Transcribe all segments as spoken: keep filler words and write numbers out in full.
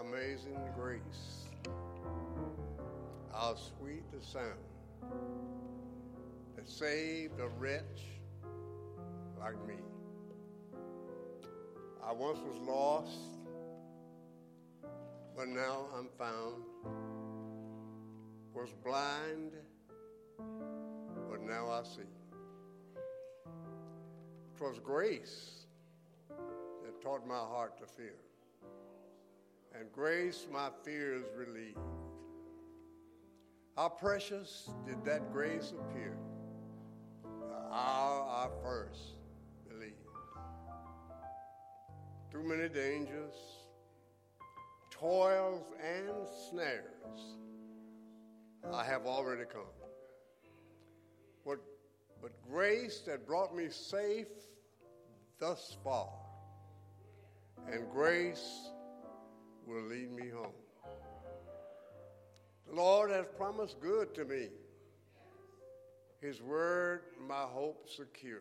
Amazing grace, how sweet the sound that saved a wretch like me. I once was lost, but now I'm found. Was blind, but now I see. 'Twas grace that taught my heart to fear, and grace my fears relieved. How precious did that grace appear the hour I first believed. Through many dangers, toils, and snares, I have already come. But, but grace that brought me safe thus far, and grace will lead me home. The Lord has promised good to me. His word my hope secures.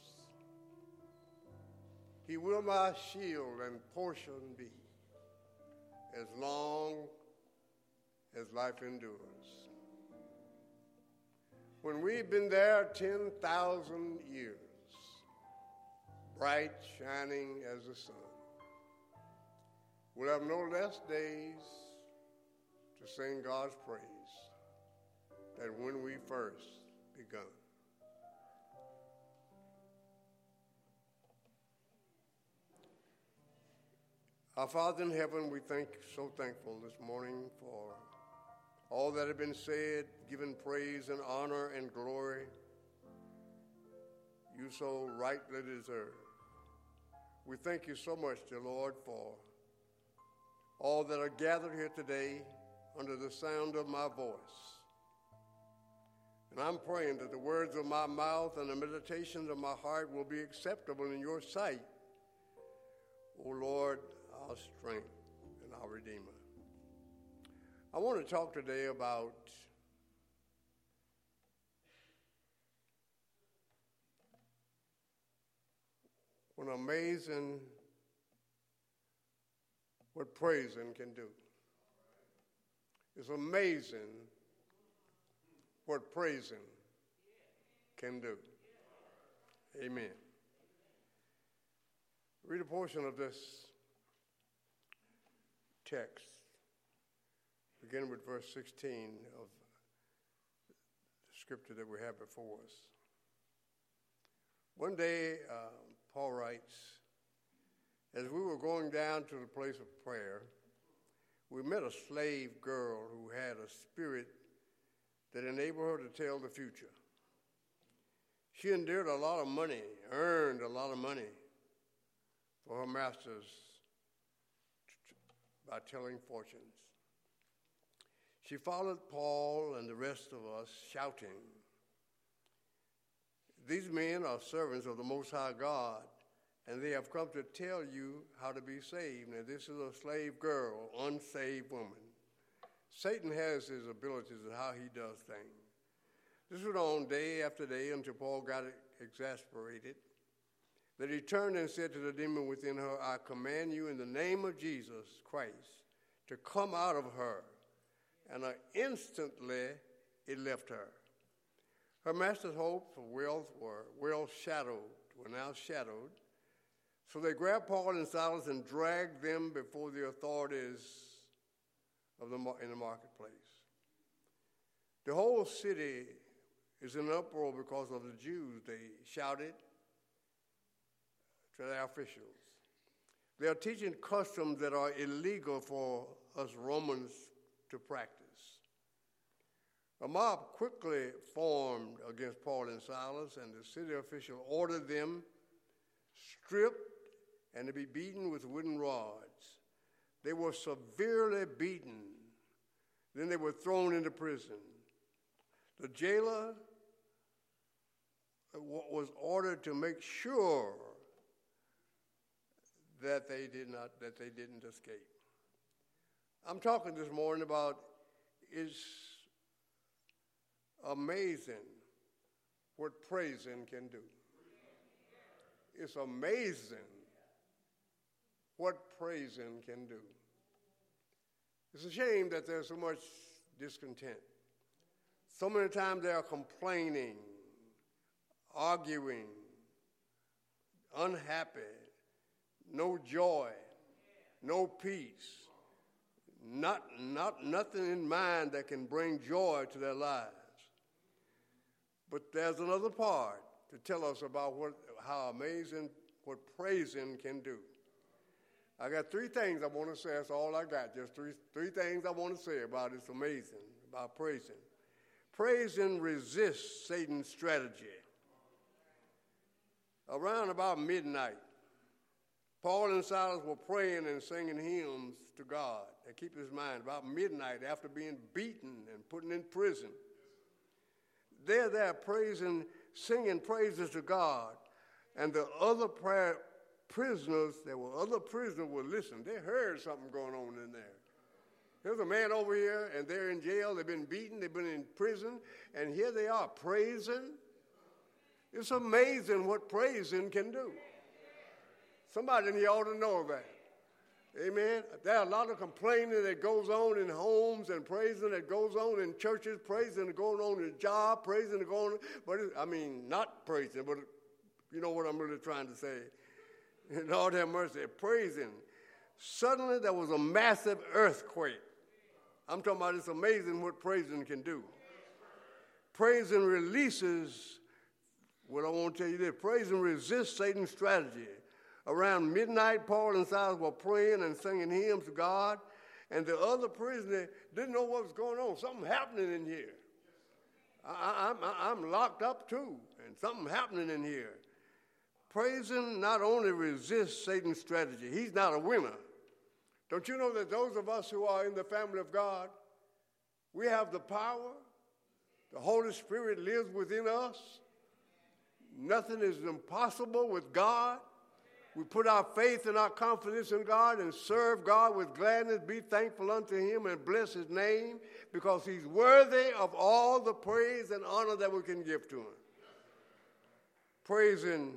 He will my shield and portion be as long as life endures. When we've been there ten thousand years, bright, shining as the sun, we'll have no less days to sing God's praise than when we first begun. Our Father in heaven, we thank so thankful this morning for all that have been said, given praise and honor and glory you so rightly deserve. We thank you so much, dear Lord, for all that are gathered here today under the sound of my voice. And I'm praying that the words of my mouth and the meditations of my heart will be acceptable in your sight, O Lord, our strength and our Redeemer. I want to talk today about what amazing, what praising can do. It's amazing what praising can do. Amen. Read a portion of this text, beginning with verse sixteen of the scripture that we have before us. One day, uh, Paul writes, as we were going down to the place of prayer, we met a slave girl who had a spirit that enabled her to tell the future. She endured a lot of money, earned a lot of money for her masters by telling fortunes. She followed Paul and the rest of us shouting, "These men are servants of the Most High God, and they have come to tell you how to be saved." Now, this is a slave girl, unsaved woman. Satan has his abilities and how he does things. This went on day after day until Paul got exasperated, that he turned and said to the demon within her, "I command you in the name of Jesus Christ to come out of her." And uh, instantly it left her. Her master's hopes of wealth were well shadowed, were now shadowed. So they grabbed Paul and Silas and dragged them before the authorities of the in the marketplace. The whole city is in uproar because of the Jews. They shouted to their officials. They are teaching customs that are illegal for us Romans to practice. A mob quickly formed against Paul and Silas, and the city official ordered them stripped and to be beaten with wooden rods. They were severely beaten. Then they were thrown into prison. The jailer was ordered to make sure that they did not, that they didn't escape. I'm talking this morning about it's amazing what praising can do. It's amazing what praising can do. It's a shame that there's so much discontent. So many times they are complaining, arguing, unhappy, no joy, no peace, not, not, nothing in mind that can bring joy to their lives. But there's another part to tell us about what, how amazing what praising can do. I got three things I want to say. That's all I got. Just three, three things I want to say about it's amazing, about praising. Praising resists Satan's strategy. Around about midnight, Paul and Silas were praying and singing hymns to God to keep his mind. About midnight, after being beaten and put in prison, they're there praising, singing praises to God. And the other prayer prisoners, there were other prisoners were listening. They heard something going on in there. There's a man over here, and they're in jail. They've been beaten. They've been in prison. And here they are praising. It's amazing what praising can do. Somebody in here ought to know that. Amen. There are a lot of complaining that goes on in homes and praising that goes on in churches, praising that goes on in a job, praising that goes on. But it, I mean, not praising, but you know what I'm really trying to say. Lord have mercy, praising. Suddenly there was a massive earthquake. I'm talking about it's amazing what praising can do. Praising releases, what I want to tell you this, praising resists Satan's strategy. Around midnight, Paul and Silas were praying and singing hymns to God, and the other prisoner didn't know what was going on. Something happening in here. I, I, I'm locked up too, and something happening in here. Praising not only resists Satan's strategy, he's not a winner. Don't you know that those of us who are in the family of God, we have the power, the Holy Spirit lives within us. Nothing is impossible with God. We put our faith and our confidence in God and serve God with gladness, be thankful unto him and bless his name because he's worthy of all the praise and honor that we can give to him. Praising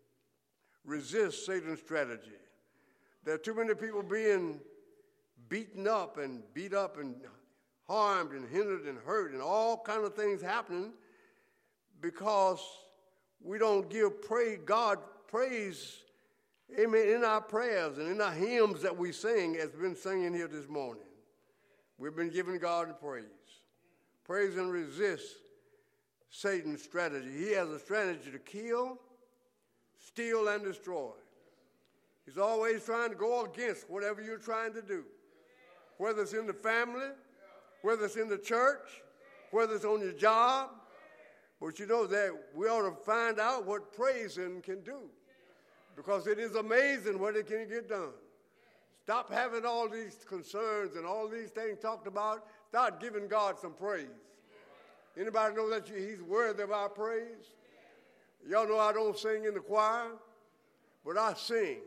resists Satan's strategy. There are too many people being beaten up and beat up and harmed and hindered and hurt and all kinds of things happening because we don't give praise, God praise, amen, in our prayers and in our hymns that we sing as we've been singing here this morning. We've been giving God the praise. Praise and resist Satan's strategy. He has a strategy to kill, steal, and destroy. He's always trying to go against whatever you're trying to do, whether it's in the family, whether it's in the church, whether it's on your job. But you know that we ought to find out what praising can do because it is amazing what it can get done. Stop having all these concerns and all these things talked about. Start giving God some praise. Anybody know that he's worthy of our praise? Y'all know I don't sing in the choir, but I sing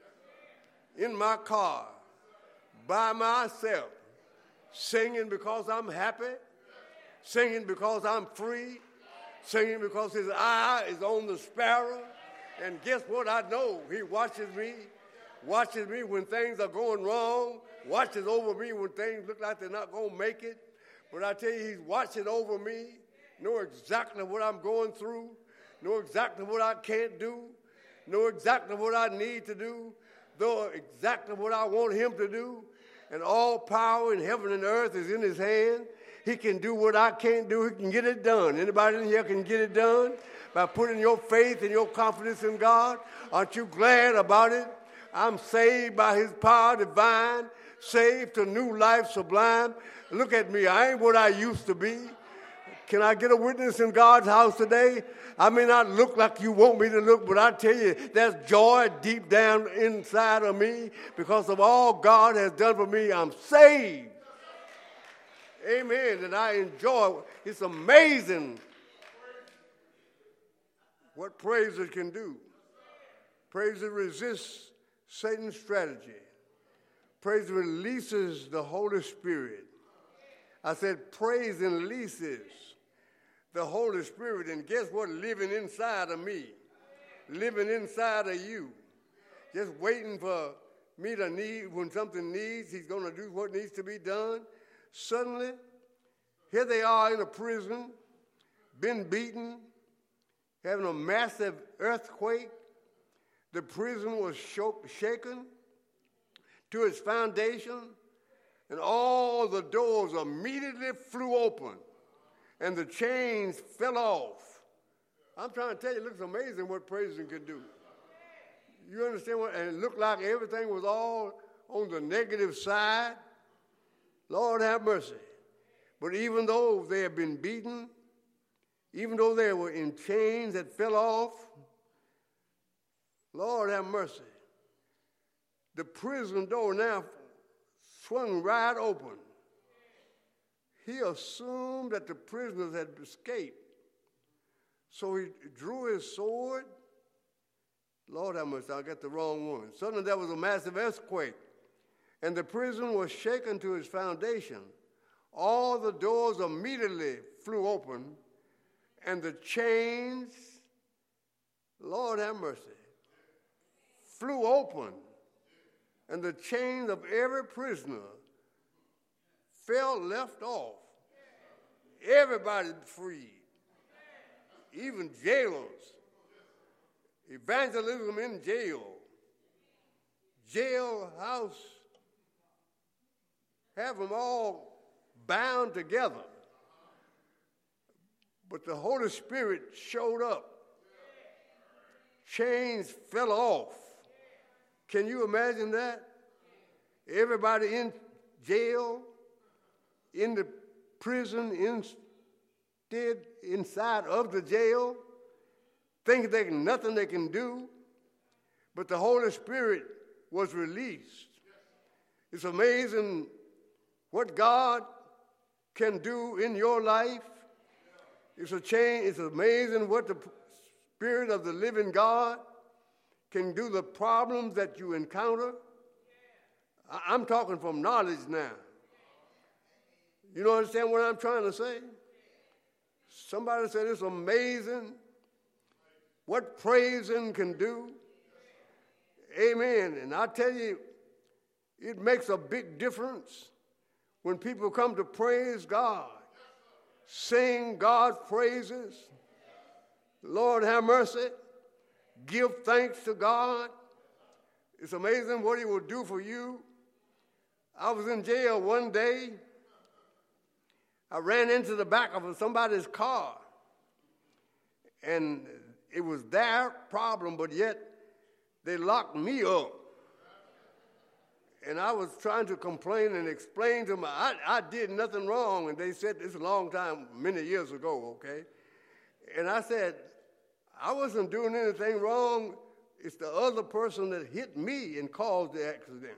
in my car by myself, singing because I'm happy, singing because I'm free, singing because his eye is on the sparrow. And guess what? I know he watches me, watches me when things are going wrong, watches over me when things look like they're not going to make it. But I tell you, he's watching over me, know exactly what I'm going through, know exactly what I can't do, know exactly what I need to do, know exactly what I want him to do. And all power in heaven and earth is in his hand. He can do what I can't do. He can get it done. Anybody in here can get it done by putting your faith and your confidence in God. Aren't you glad about it? I'm saved by his power divine, saved to new life sublime. Look at me. I ain't what I used to be. Can I get a witness in God's house today? I may not look like you want me to look, but I tell you, there's joy deep down inside of me because of all God has done for me. I'm saved. Amen. And I enjoy it. It's amazing what praises can do. Praise resists Satan's strategy. Praise releases the Holy Spirit. I said praise releases the Holy Spirit. And guess what? Living inside of me. Living inside of you. Just waiting for meet a need. When something needs, he's going to do what needs to be done. Suddenly, here they are in a prison, been beaten, having a massive earthquake. The prison was shook, shaken to its foundation, and all the doors immediately flew open, and the chains fell off. I'm trying to tell you, it looks amazing what praising can do. You understand what? And it looked like everything was all on the negative side. Lord have mercy. But even though they had been beaten, even though they were in chains that fell off, Lord have mercy. The prison door now swung right open. He assumed that the prisoners had escaped. So he drew his sword. Lord have mercy, I got the wrong one. Suddenly there was a massive earthquake, and the prison was shaken to its foundation. All the doors immediately flew open, and the chains, Lord have mercy, flew open, and the chains of every prisoner fell left off. Everybody freed, even jailers. Evangelism in jail, jailhouse, have them all bound together. But the Holy Spirit showed up. Chains fell off. Can you imagine that? Everybody in jail, in the prison, instead inside of the jail, thinking there's nothing they can do, but the Holy Spirit was released. It's amazing what God can do in your life. It's a change. It's amazing what the Spirit of the living God can do, the problems that you encounter. I'm talking from knowledge now. You don't understand what I'm trying to say? Somebody said it's amazing what praising can do. Amen. And I tell you, it makes a big difference when people come to praise God, sing God's praises. Lord have mercy. Give thanks to God. It's amazing what he will do for you. I was in jail one day. I ran into the back of somebody's car, and it was their problem, but yet they locked me up. And I was trying to complain and explain to them, I, I did nothing wrong. And they said, this is a long time, many years ago, okay? And I said, I wasn't doing anything wrong. It's the other person that hit me and caused the accident.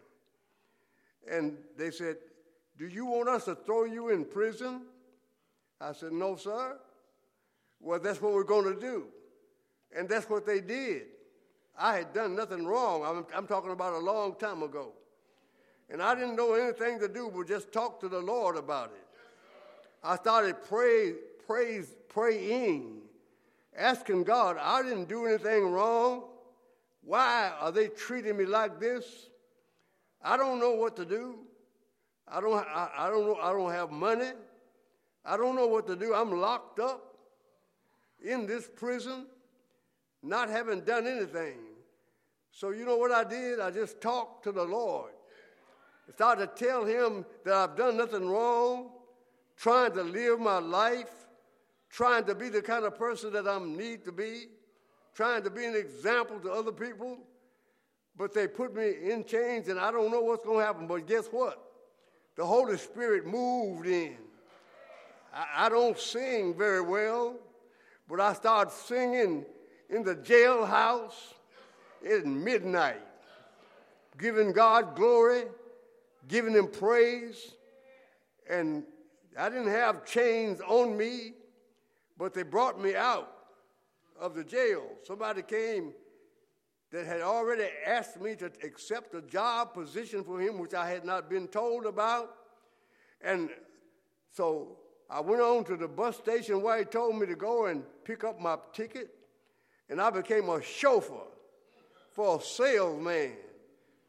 And they said, do you want us to throw you in prison? I said, no, sir. Well, that's what we're going to do. And that's what they did. I had done nothing wrong. I'm, I'm talking about a long time ago. And I didn't know anything to do but just talk to the Lord about it. I started pray, praise, praying, asking God, I didn't do anything wrong. Why are they treating me like this? I don't know what to do. I don't, I, I don't know, I don't have money. I don't know what to do. I'm locked up in this prison, not having done anything. So you know what I did? I just talked to the Lord. I started to tell him that I've done nothing wrong, trying to live my life, trying to be the kind of person that I need to be, trying to be an example to other people. But they put me in chains, and I don't know what's going to happen. But guess what? The Holy Spirit moved in. I, I don't sing very well, but I started singing in the jailhouse at midnight, giving God glory, giving him praise. And I didn't have chains on me, but they brought me out of the jail. Somebody came that had already asked me to accept a job position for him, which I had not been told about. And so I went on to the bus station where he told me to go and pick up my ticket, and I became a chauffeur for a salesman,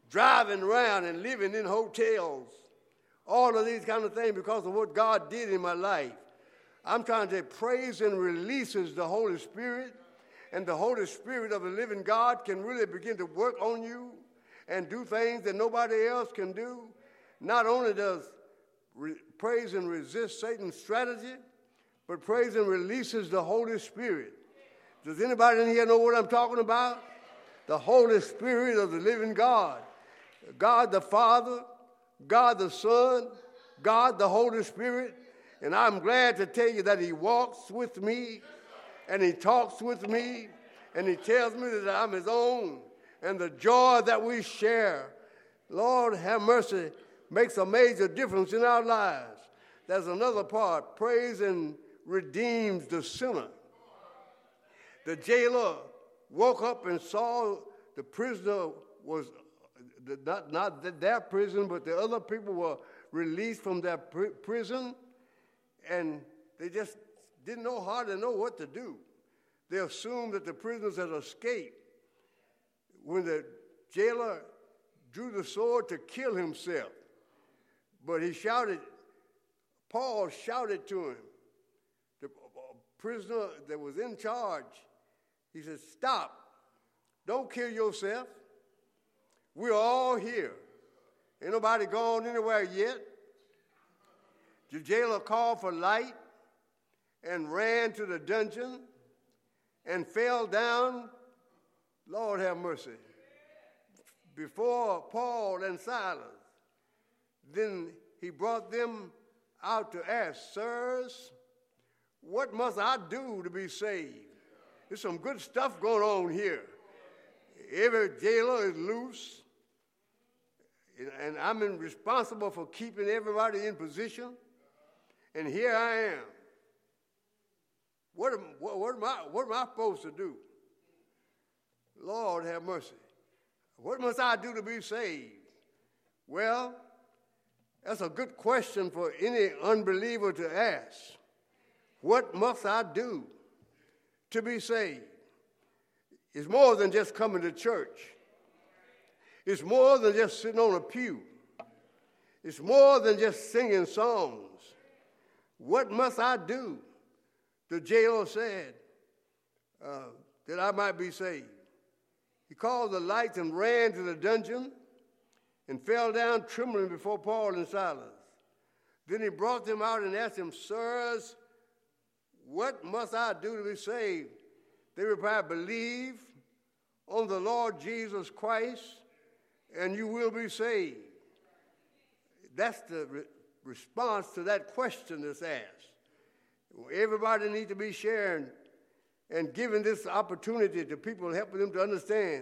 driving around and living in hotels, all of these kind of things because of what God did in my life. I'm trying to say praise and releases the Holy Spirit, and the Holy Spirit of the living God can really begin to work on you and do things that nobody else can do. Not only does re- praise and resist Satan's strategy, but praise and releases the Holy Spirit. Does anybody in here know what I'm talking about? The Holy Spirit of the living God. God the Father, God the Son, God the Holy Spirit. And I'm glad to tell you that he walks with me, and he talks with me, and he tells me that I'm his own. And the joy that we share, Lord have mercy, makes a major difference in our lives. There's another part, praise and redeems the sinner. The jailer woke up and saw the prisoner was not, not their prison, but the other people were released from their pr- prison, and they just didn't know hardly know what to do. They assumed that the prisoners had escaped. When the jailer drew the sword to kill himself, but he shouted, Paul shouted to him, the prisoner that was in charge, he said, stop, don't kill yourself. We're all here. Ain't nobody gone anywhere yet. The jailer called for light and ran to the dungeon and fell down, Lord have mercy, before Paul and Silas. Then he brought them out to ask, sirs, what must I do to be saved? There's some good stuff going on here. Every jailer is loose, and I'm responsible for keeping everybody in position, and here I am. What am, what, what am I, what am I supposed to do? Lord have mercy. What must I do to be saved? Well, that's a good question for any unbeliever to ask. What must I do to be saved? It's more than just coming to church. It's more than just sitting on a pew. It's more than just singing songs. What must I do? The jailer said, uh, that I might be saved. He called the lights and ran to the dungeon and fell down trembling before Paul and Silas. Then he brought them out and asked them, sirs, what must I do to be saved? They replied, believe on the Lord Jesus Christ, and you will be saved. That's the re- response to that question that's asked. Everybody needs to be sharing and giving this opportunity to people, helping them to understand,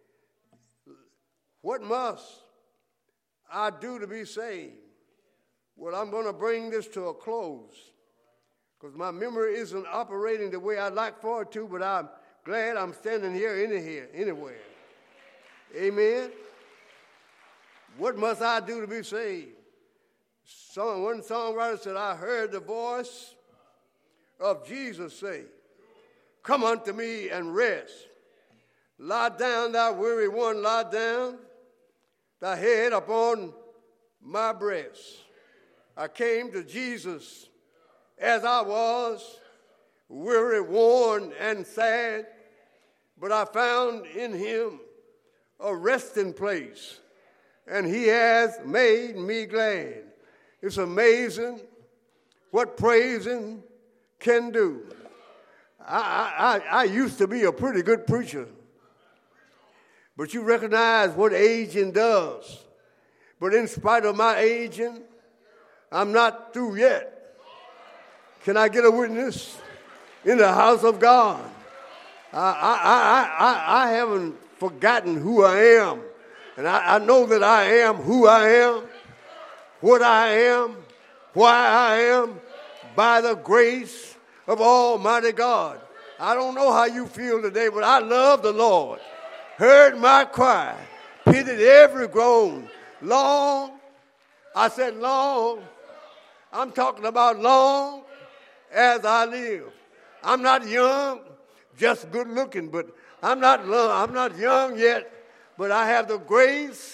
what must I do to be saved? Well, I'm going to bring this to a close because my memory isn't operating the way I'd like for it to, but I'm glad I'm standing here, any here anywhere. Amen. What must I do to be saved? Some, one songwriter said, I heard the voice of Jesus say, come unto me and rest. Lie down, thou weary one, lie down, thy head upon my breast. I came to Jesus as I was, weary, worn, and sad, but I found in him a resting place, and he has made me glad. It's amazing what praising can do. I, I, I used to be a pretty good preacher, but you recognize what aging does. But in spite of my aging, I'm not through yet. Can I get a witness in the house of God? I, I, I, I, I haven't forgotten who I am, and I, I know that I am who I am, what I am, why I am, by the grace of Almighty God. I don't know how you feel today, but I love the Lord. Heard my cry, pitied every groan. Long, I said long, I'm talking about long as I live. I'm not young, just good looking, but I'm not I'm not young yet, but I have the grace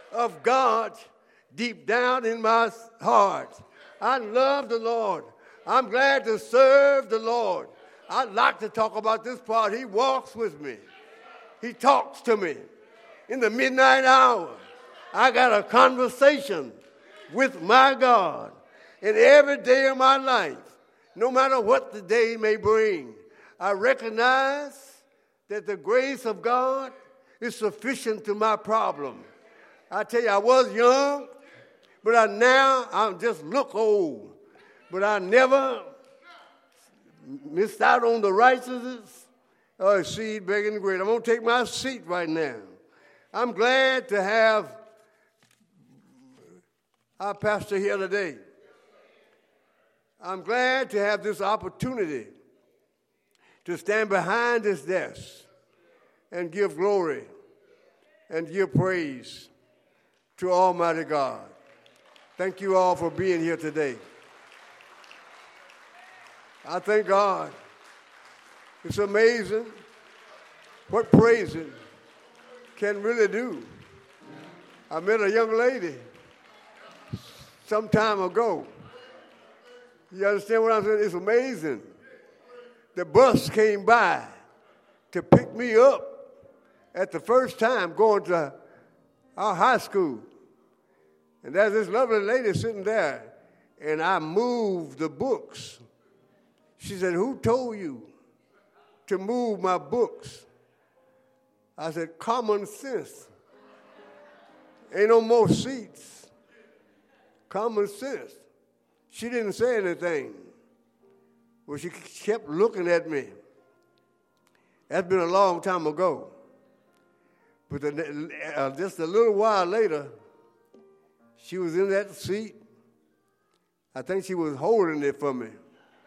of God deep down in my heart. I love the Lord. I'm glad to serve the Lord. I'd like to talk about this part. He walks with me. He talks to me. In the midnight hour, I got a conversation with my God. And every day of my life, no matter what the day may bring, I recognize that the grace of God is sufficient to my problem. I tell you, I was young, but I now I just look old. But I never missed out on the righteousness or seed begging the great. I'm going to take my seat right now. I'm glad to have our pastor here today. I'm glad to have this opportunity to stand behind this desk and give glory and give praise to Almighty God. Thank you all for being here today. I thank God. It's amazing what praising can really do. I met a young lady some time ago. You understand what I'm saying? It's amazing. The bus came by to pick me up at the first time going to our high school. And there's this lovely lady sitting there, and I moved the books. She said, "Who told you to move my books?" I said, "Common sense. Ain't no more seats. Common sense." She didn't say anything. Well, she kept looking at me. That's been a long time ago. But the, uh, just a little while later, she was in that seat. I think she was holding it for me.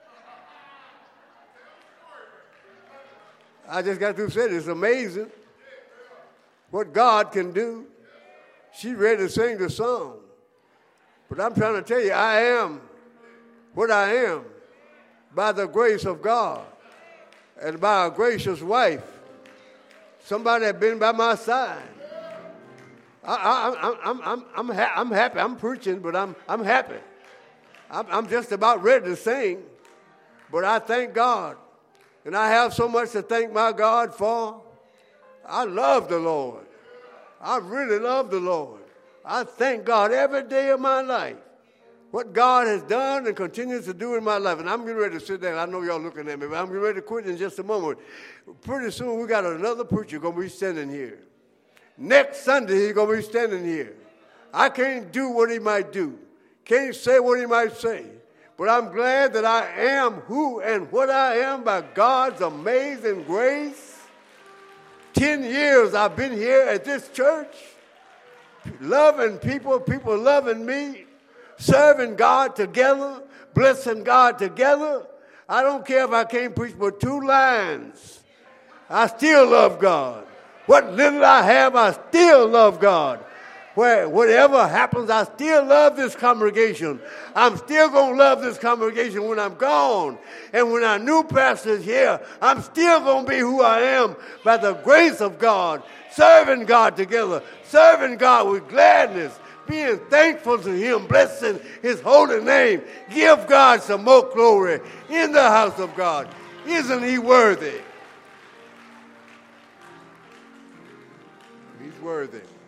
I just got through saying it's amazing what God can do. She's ready to sing the song. But I'm trying to tell you, I am what I am by the grace of God and by a gracious wife. Somebody that's been by my side. I, I, I'm, I'm, I'm, I'm, ha- I'm happy. I'm preaching, but I'm, I'm happy. I'm, I'm just about ready to sing. But I thank God. And I have so much to thank my God for. I love the Lord. I really love the Lord. I thank God every day of my life. What God has done and continues to do in my life. And I'm getting ready to sit down. I know y'all looking at me, but I'm getting ready to quit in just a moment. Pretty soon we got another preacher going to be standing here. Next Sunday he's going to be standing here. I can't do what he might do. Can't say what he might say. But I'm glad that I am who and what I am by God's amazing grace. Ten years I've been here at this church, loving people, people loving me, serving God together, blessing God together. I don't care if I can't preach but two lines. I still love God. What little I have, I still love God. Where whatever happens, I still love this congregation. I'm still going to love this congregation when I'm gone. And when our new pastor is here, I'm still going to be who I am by the grace of God, serving God together, serving God with gladness, being thankful to him, blessing his holy name. Give God some more glory in the house of God. Isn't he worthy? He's worthy.